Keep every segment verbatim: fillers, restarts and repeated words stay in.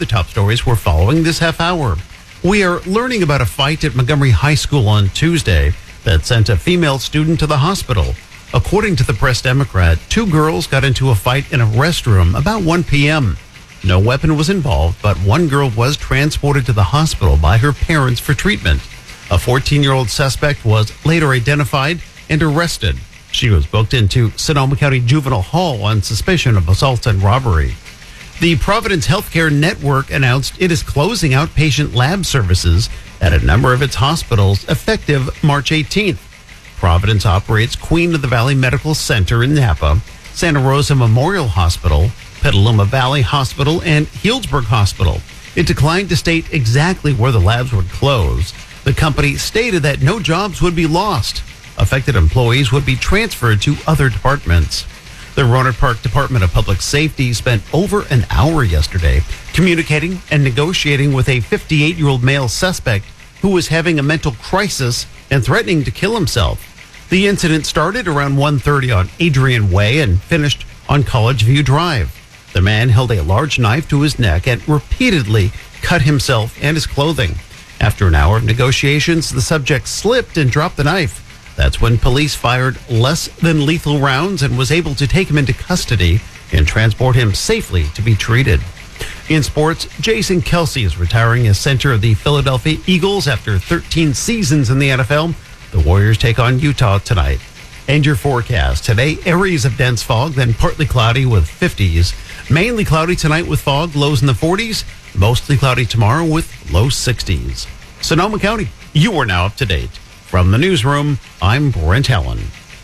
The top stories we're following this half hour. We are learning about a fight at Montgomery High School on Tuesday that sent a female student to the hospital. According to the Press Democrat, two girls got into a fight in a restroom about one p.m. No weapon was involved, but one girl was transported to the hospital by her parents for treatment. A fourteen-year-old suspect was later identified and arrested. She was booked into Sonoma County Juvenile Hall on suspicion of assault and robbery. The Providence Healthcare Network announced it is closing outpatient lab services at a number of its hospitals effective March eighteenth. Providence operates Queen of the Valley Medical Center in Napa, Santa Rosa Memorial Hospital, Petaluma Valley Hospital, and Healdsburg Hospital. It declined to state exactly where the labs would close. The company stated that no jobs would be lost. Affected employees would be transferred to other departments. The Rohnert Park Department of Public Safety spent over an hour yesterday communicating and negotiating with a fifty-eight-year-old male suspect who was having a mental crisis and threatening to kill himself. The incident started around one thirty on Adrian Way and finished on College View Drive. The man held a large knife to his neck and repeatedly cut himself and his clothing. After an hour of negotiations, the subject slipped and dropped the knife. That's when police fired less than lethal rounds and was able to take him into custody and transport him safely to be treated. In sports, Jason Kelsey is retiring as center of the Philadelphia Eagles after thirteen seasons in the N F L. The Warriors take on Utah tonight. And your forecast. Today, areas of dense fog, then partly cloudy with fifties. Mainly cloudy tonight with fog, lows in the forties. Mostly cloudy tomorrow with low sixties. Sonoma County, you are now up to date. From the newsroom, I'm Brent Allen.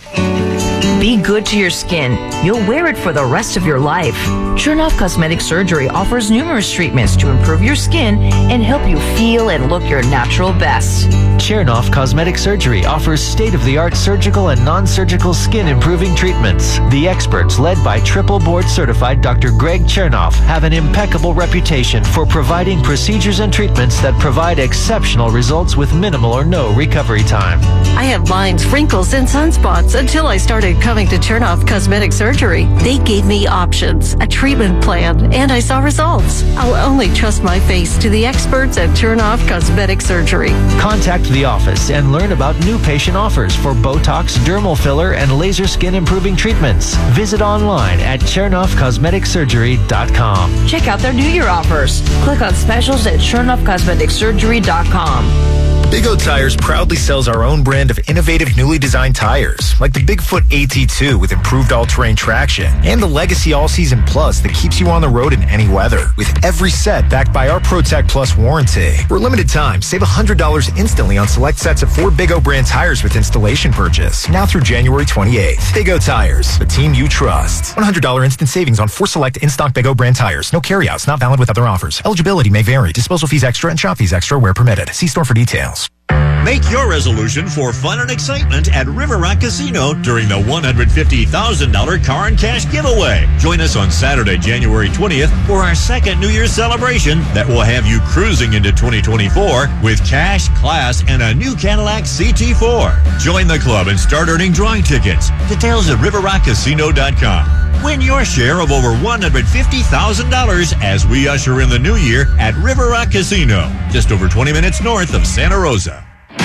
Be good to your skin. You'll wear it for the rest of your life. Chernoff Cosmetic Surgery offers numerous treatments to improve your skin and help you feel and look your natural best. Chernoff Cosmetic Surgery offers state-of-the-art surgical and non-surgical skin improving treatments. The experts, led by triple board certified Doctor Greg Chernoff, have an impeccable reputation for providing procedures and treatments that provide exceptional results with minimal or no recovery time. I had lines, wrinkles, and sunspots until I started coming to Chernoff Cosmetic Surgery. They gave me options, a treatment plan, and I saw results. I'll only trust my face to the experts at Chernoff Cosmetic Surgery. Contact the office and learn about new patient offers for Botox, dermal filler, and laser skin improving treatments. Visit online at chernoff cosmetic surgery dot com. Check out their New Year offers. Click on specials at chernoff cosmetic surgery dot com. Big O Tires proudly sells our own brand of innovative, newly designed tires, like the Bigfoot A T two with improved all-terrain traction, and the Legacy All-Season Plus that keeps you on the road in any weather, with every set backed by our ProTech Plus warranty. For a limited time, save one hundred dollars instantly on select sets of four Big O brand tires with installation purchase, now through January twenty-eighth. Big O Tires, the team you trust. one hundred dollars instant savings on four select in-stock Big O brand tires. No carryouts, not valid with other offers. Eligibility may vary. Disposal fees extra and shop fees extra where permitted. See store for details. Make your resolution for fun and excitement at River Rock Casino during the one hundred fifty thousand dollars car and cash giveaway. Join us on Saturday, January twentieth for our second New Year's celebration that will have you cruising into twenty twenty-four with cash, class, and a new Cadillac C T four. Join the club and start earning drawing tickets. Details at river rock casino dot com. Win your share of over one hundred fifty thousand dollars as we usher in the new year at River Rock Casino, just over twenty minutes north of Santa Rosa.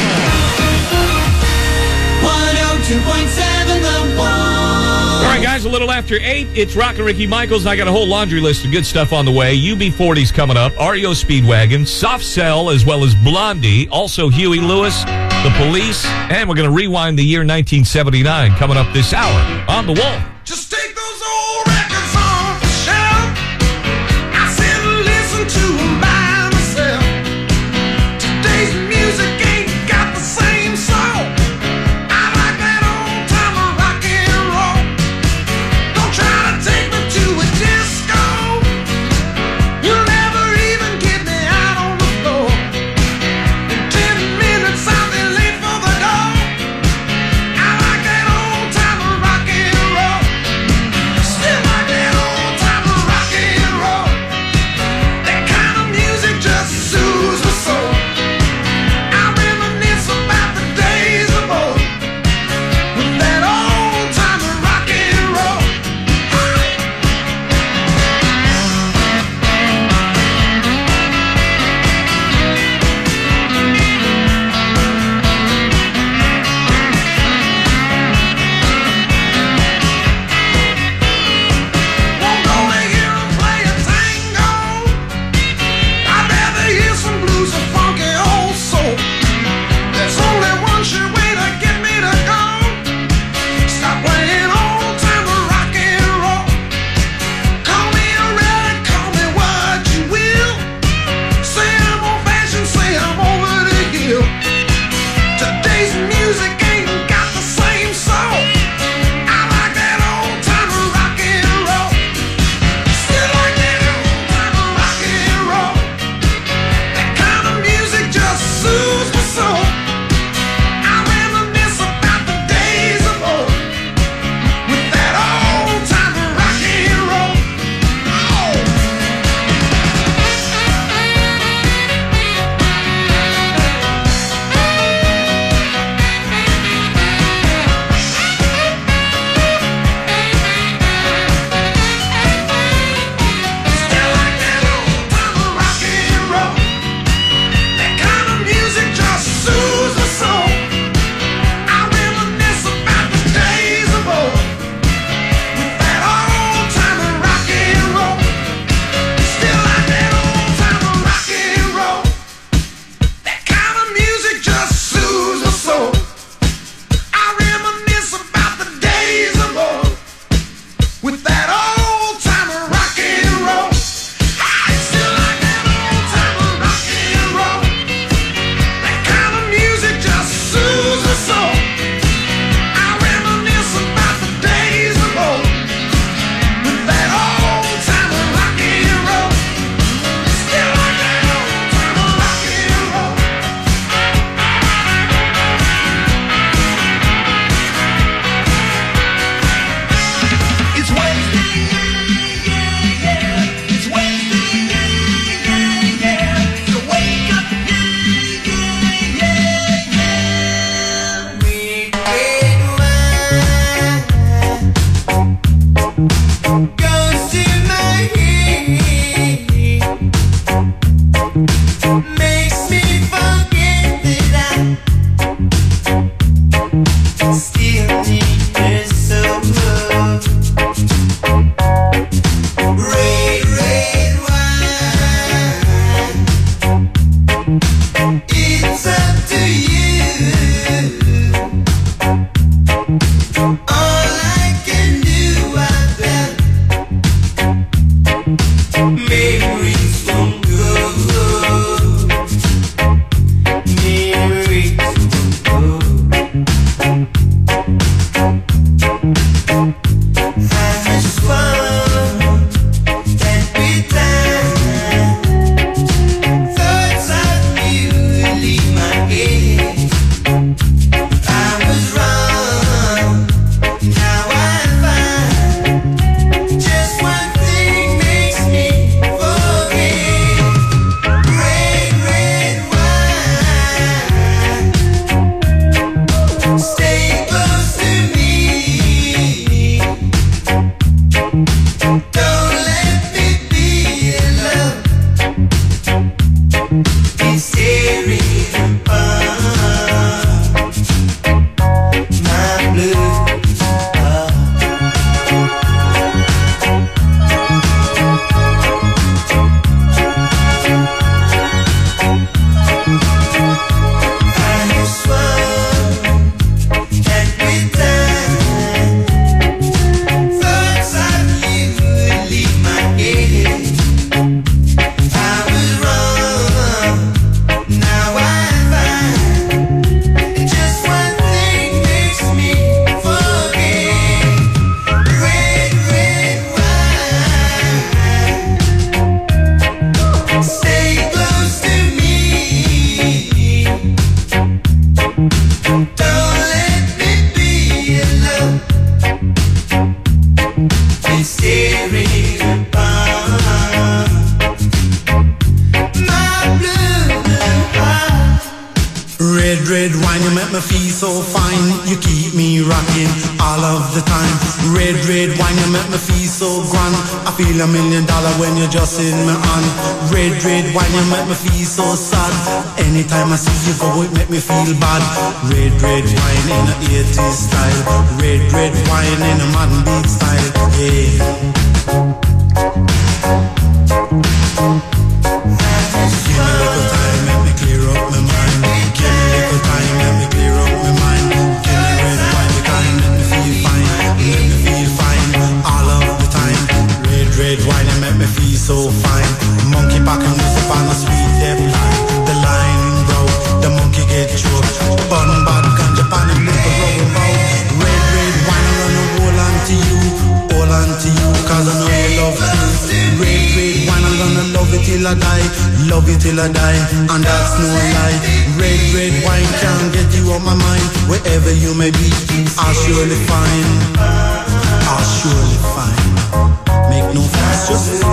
one oh two point seven The Ball. All right, guys, a little after eight, it's Rockin' Ricky Michaels. I got a whole laundry list of good stuff on the way. U B forty's coming up, R E O Speedwagon, Soft Cell, as well as Blondie, also Huey Lewis, The Police, and we're going to rewind the year nineteen seventy-nine coming up this hour on The Wolf. Just take those old records off the shelf. I sit and listen to them by myself. Today's music ain't got the same soul. I like that old time of rock and roll. Don't try to take me to a disco. You'll never even get me out on the floor. In ten minutes I'll be late for the door. I like that old time of rock and roll. red wine, you make me feel so fine. You keep me rocking all of the time. Red, red wine, you make me feel so grand. I feel a million dollar when you're just in my hand. Red, red wine, you make me feel so sad. Anytime I see you go, it make me feel bad. Red, red wine in a eighties style. Red, red wine in a modern beat style. Yeah. Give me a little time, make me clear up my mind. Give me a little time, make me clear up my mind. Give me red wine, the kind make me feel fine. Make me feel fine all of the time. Red, red wine, it make me feel so fine. Monkey back and music on a sweet dead line. The line broke, the monkey get choked. Bun bad ganja pan and look a rubber bow. Red, red wine, I'm gonna hold on to you. Hold on to you, cause I know you love me. Red, red wine, I'm gonna love it till I die. Love it till I die, and that's no lie. Red, red wine can't get you on my mind. Wherever you may be, I'll surely find. I'll surely find. Make no fuss, just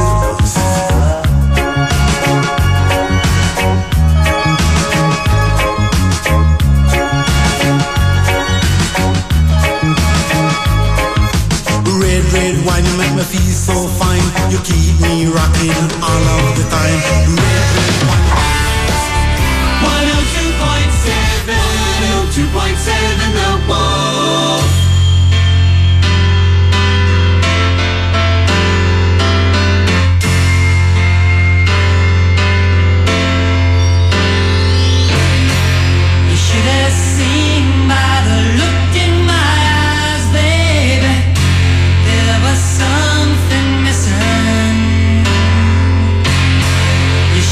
red, red wine, you make me feel so fine. You keep me rocking all of the time. Red, red wine. one oh two point seven, one oh two point seven The Wolf. You should have seen by the look in my eyes, baby. There was something missing. You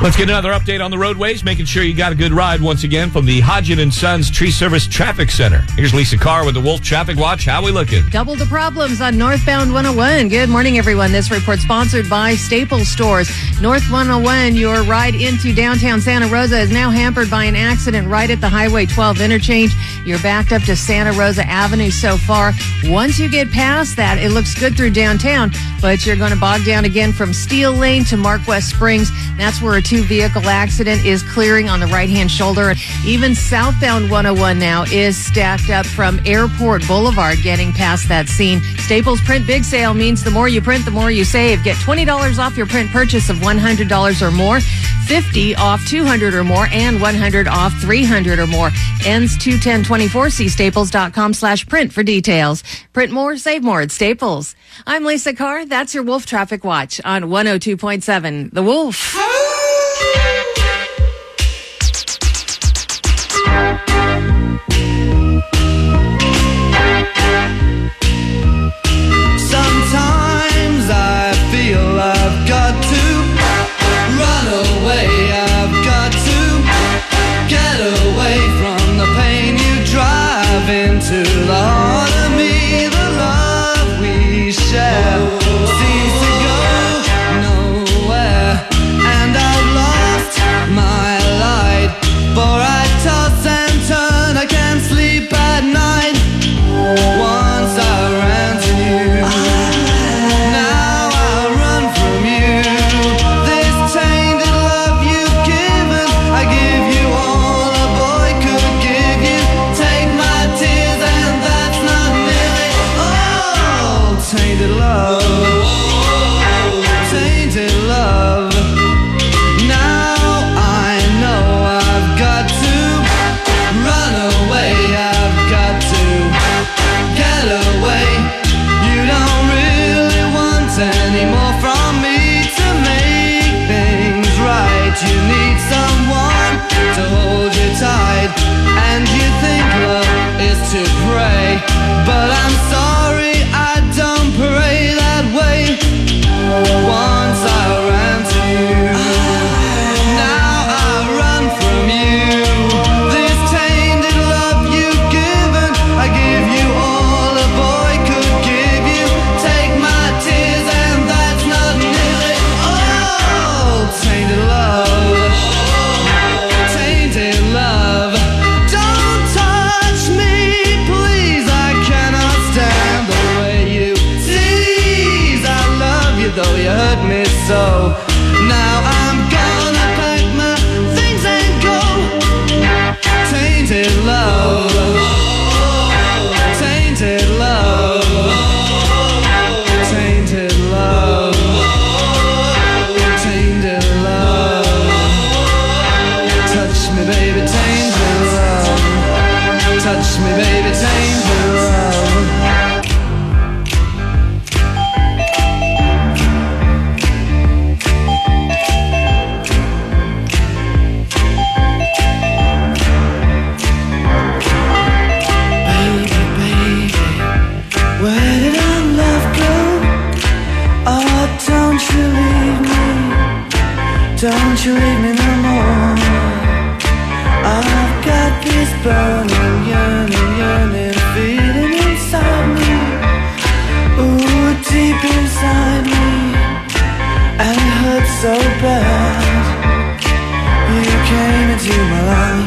Let's get another update on the roadways, making sure you got a good ride once again from the Hodgin and Sons Tree Service Traffic Center. Here's Lisa Carr with the Wolf Traffic Watch. How we looking? Double the problems on northbound one oh one. Good morning, everyone. This report sponsored by Staples Stores. North one oh one, your ride into downtown Santa Rosa is now hampered by an accident right at the Highway twelve interchange. You're backed up to Santa Rosa Avenue so far. Once you get past that, it looks good through downtown, but you're going to bog down again from Steel Lane to Mark West Springs. That's where a two-vehicle accident is clearing on the right-hand shoulder. Even southbound one oh one now is stacked up from Airport Boulevard getting past that scene. Staples Print Big Sale means the more you print, the more you save. Get twenty dollars off your print purchase of one hundred dollars or more, fifty dollars off two hundred dollars or more, and one hundred dollars off three hundred dollars or more. Ends two ten twenty-four. See staples.com slash print for details. Print more, save more at Staples. I'm Lisa Carr. That's your Wolf Traffic Watch on one oh two point seven. The Wolf. Sometimes I feel I've got to run away. I've got to get away from the pain you drive into the heart of me. The love we share seems to go nowhere, and I've lost my light. For I toss and turn, I can't sleep at night. Once I ran to you, now I run from you. This tainted love you've given, I give you all a boy could give you. Take my tears and that's not nearly all. Tainted love, tainted love. Now I know I've got to run away. I've got to get away. You don't really want any more from me to make things right. You need someone to hold you tight, and you think love is to pray, but I'm sorry, I don't pray that way. Once I ran to you, now I run from you. This tainted love you've given, I give you all a boy could give you. Take my tears and that's not nearly all. Tainted love, tainted love. Don't touch me, please, I cannot stand the way you tease. I love you though you hurt me so. Now I'm gonna pack my things and go. Tainted love, tainted love, tainted love, tainted love. Touch me, baby, tainted love. Touch me, baby, tainted love. Baby, baby, where did our love go? Oh, don't you leave me, don't you leave me no more. I've got this burning, yearning, yearning feeling inside me. Ooh, deep inside me, and it hurts so bad. You came into my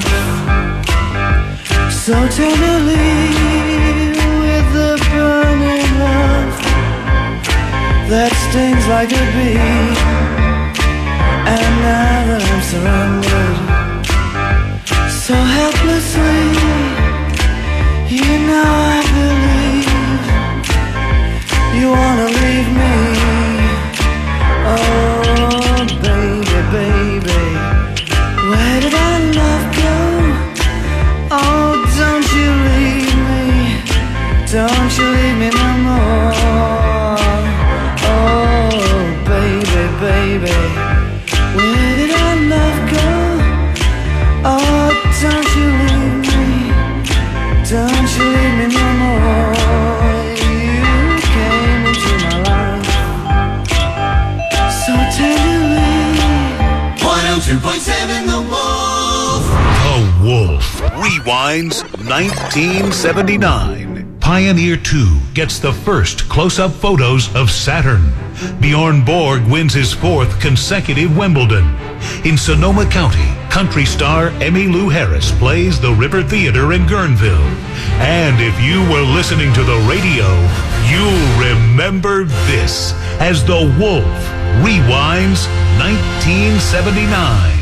life so tenderly, with the burning love that stings like a bee. And now that I'm surrounded so helplessly, you know I believe you wanna leave me. Oh, baby, baby, where did our love go? Oh, don't you leave me, don't you leave me no more. Oh, baby, baby, where did our love go? Oh, don't you leave me, don't you leave me no more. You came into my life Rewinds nineteen seventy-nine. Pioneer two gets the first close-up photos of Saturn. Bjorn Borg wins his fourth consecutive Wimbledon. In Sonoma County, country star Emmylou Harris plays the River Theater in Guerneville. And if you were listening to the radio, you'll remember this as The Wolf Rewinds nineteen seventy-nine.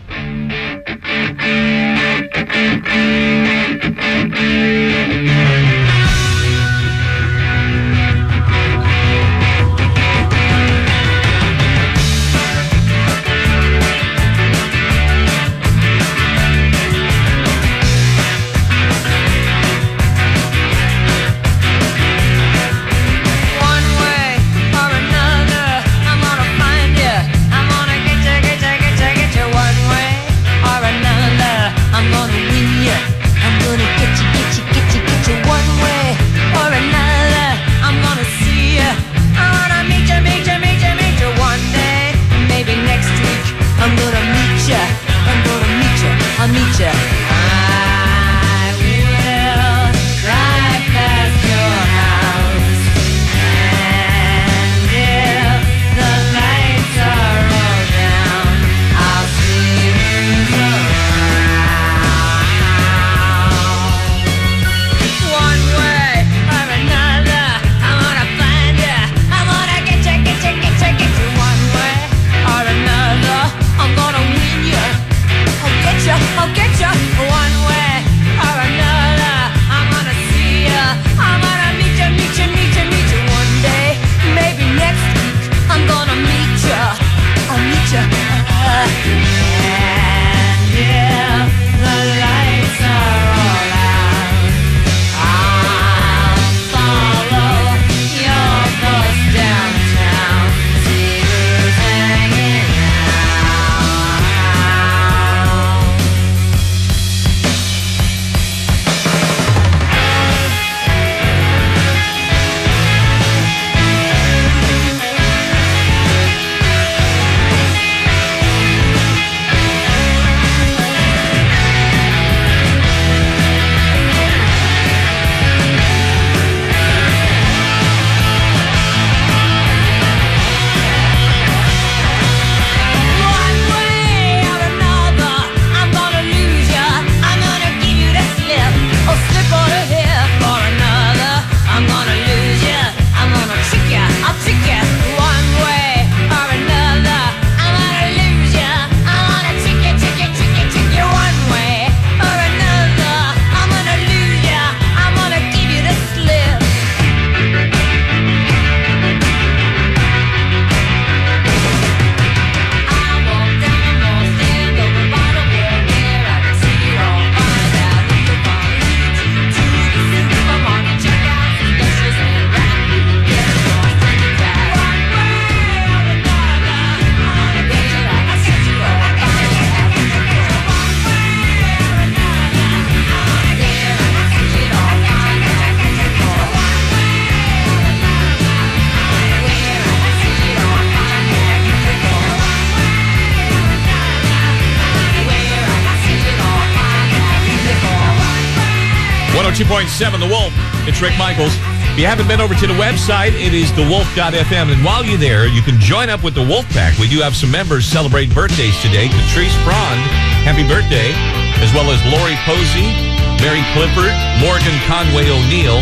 one oh two point seven The Wolf. It's Rick Michaels. If you haven't been over to the website, it is the wolf dot f m. And while you're there, you can join up with the Wolf Pack. We do have some members celebrating birthdays today. Catrice Frond, happy birthday. As well as Lori Posey, Mary Clifford, Morgan Conway O'Neill,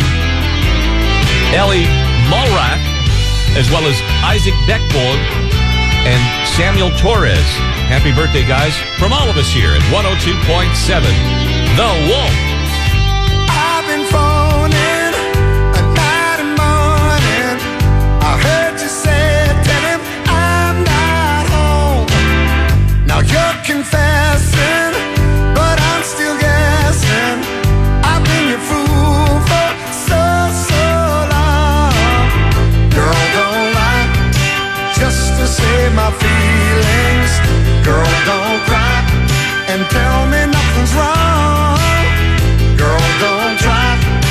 Ellie Mulrath, as well as Isaac Beckborg and Samuel Torres. Happy birthday, guys, from all of us here at one oh two point seven The Wolf. I've been phoning a night and morning. I heard you say, tell him I'm not home. Now you're confessing, but I'm still guessing. I've been your fool for so, so long. Girl, don't lie just to save my feelings. Girl, don't cry and tell me nothing's wrong. Girl, don't try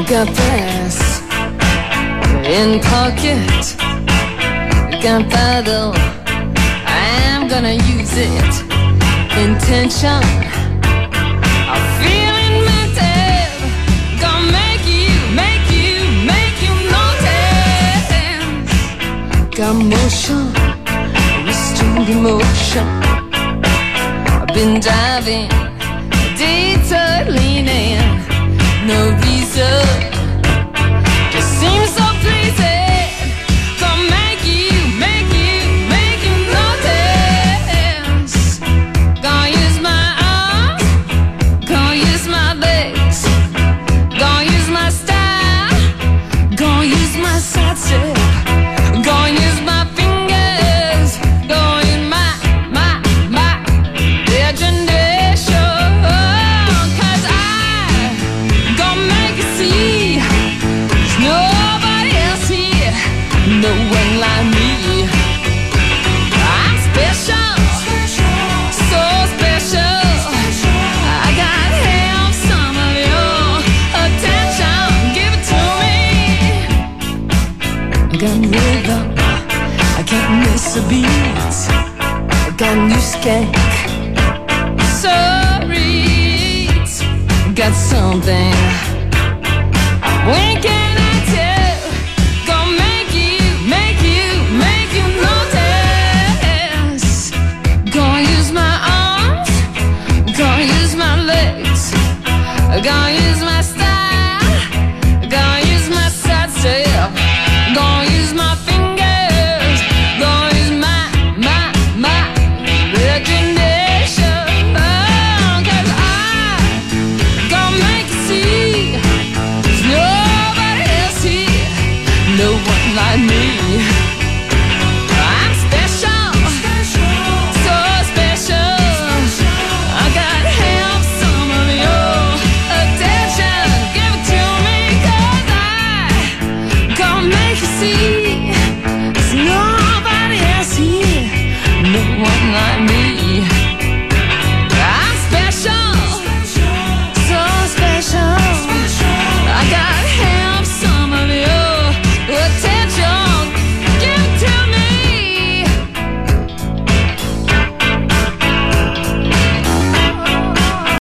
got this in pocket. Gunpowder, I'm gonna use it. Intention, I'm feeling mental. Gonna make you, make you, make you notice. Got motion, restrained emotion. I've been driving, detour leaning. No reason, just seems so pleasing. Gonna use my fingers, gonna use my, my, my imagination. Cause I gonna make you see there's nobody else here, no one like me. I'm special, so special. I gotta have some of your attention. Give it to me. I got rhythm, I can't miss a beat. I got new skank, sorry, got something. When can I tell? Gonna make you, make you, make you notice. Gonna use my arms, gonna use my legs, gonna use my